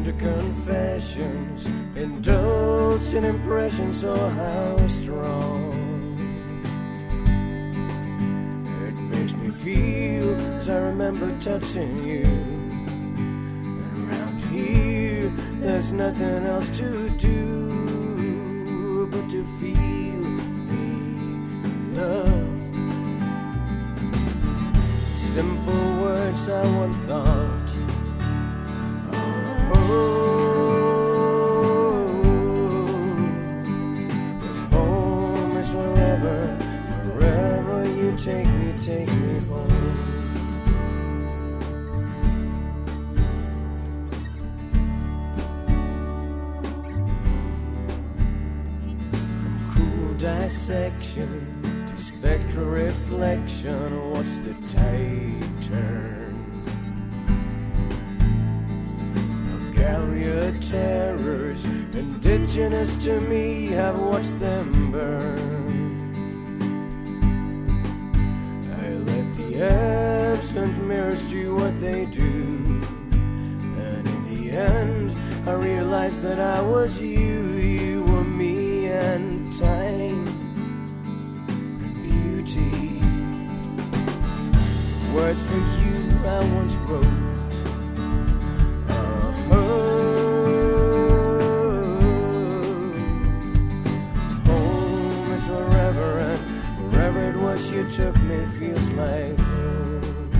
to confessions, indulged in impressions, oh how strong it makes me feel as I remember touching you. And around here there's nothing else to do but to feel the love. Simple words I once thought, if home is wherever, wherever you take me home. From cruel dissection to spectral reflection, what's the tide turn? Gallery of terrors, indigenous to me, have watched them burn. I let the absent mirrors do what they do, and in the end I realized that I was you, you were me, and time and beauty. Words for you I once wrote. You took me feels like home.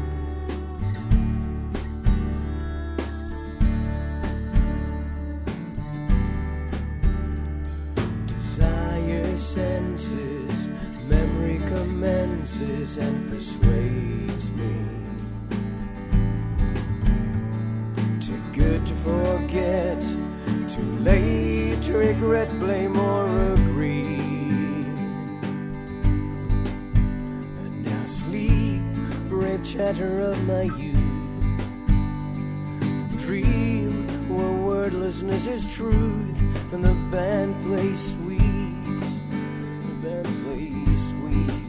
Desire senses, memory commences and persuades me. Too good to forget, too late to regret, blame or agree. Chatter of my youth, dream where wordlessness is truth, and the band plays sweet, the band plays sweet.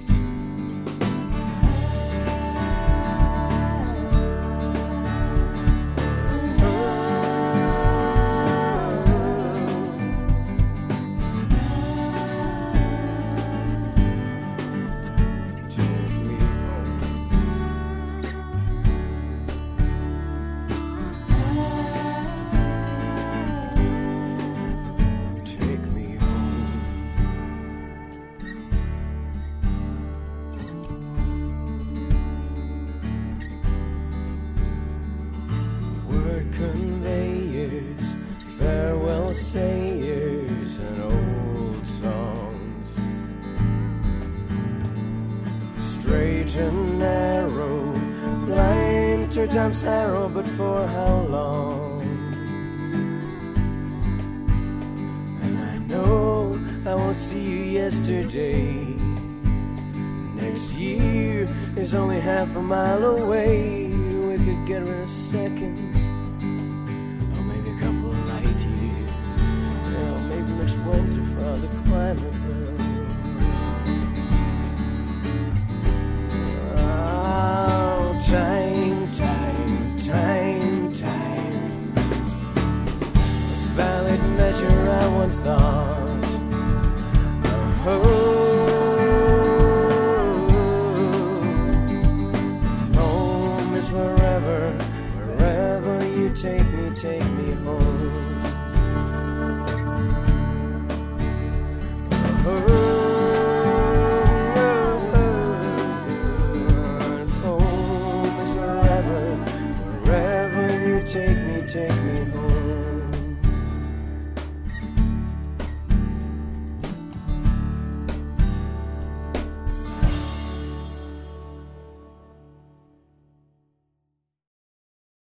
Conveyors, farewell sayers, and old songs. Straight and narrow, blind to time's arrow, but for how long? And I know I won't see you yesterday. Next year is only half a mile away. We could get rid of seconds, winter for the climate. Oh, time, time, time, time. A valid measure I once thought. Oh, home is wherever, wherever you take me home. Home is wherever, wherever you take me home.